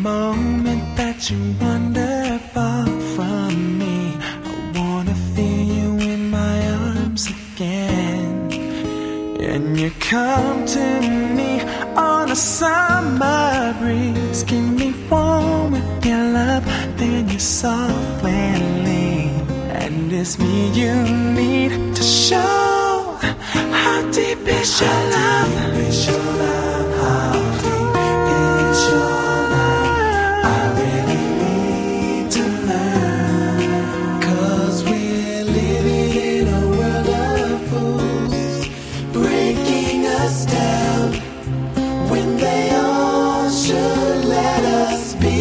moment that you wander far from me, I wanna feel you in my arms again. And you come to me on a summer breeze, keep me warm with your love, then you softly leave. And it's me you need to show. How deep is your love? How deep is your love? How deep is your love? I really need to learn, 'cause we're living in a world of fools, breaking us down when they all should let us be.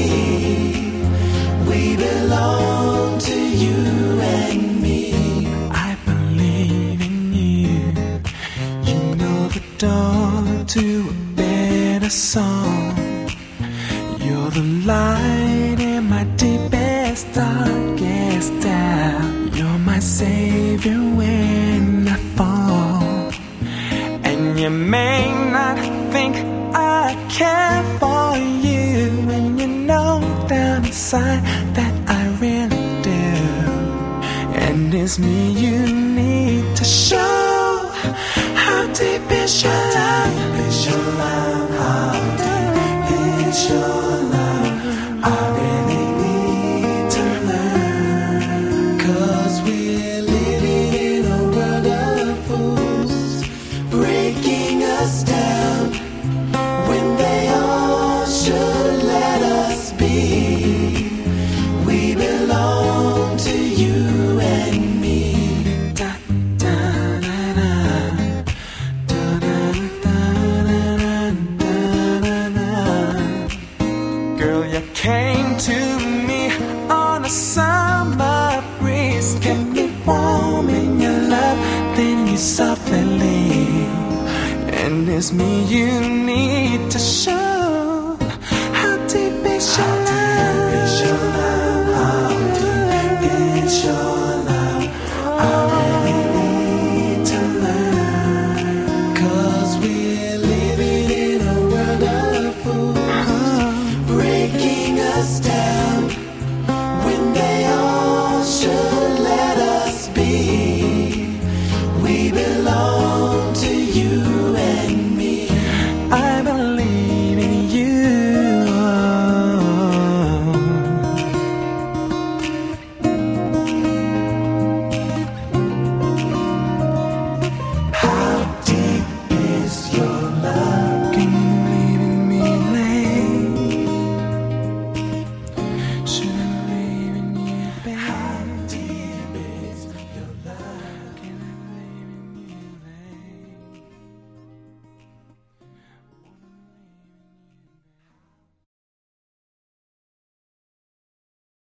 We belong to you and me. I believe in you. You know the door to a better song. You're the light in my deepest, darkest doubt. You're my savior when I fall. And you may not think I care for you, and you know down inside that I really do. And it's me you need to show. How deep is your love? How deep is your love? How deep is your love? I really need to learn, 'cause we're living in a world of fools, breaking us down when they all should let us be. We belong to you and me. Da, da, da, da. Da, da, da, da, da, da, da. Girl, you came to me on a summer breeze, kept me warm in your love, then you softly leave. And it's me you need to show.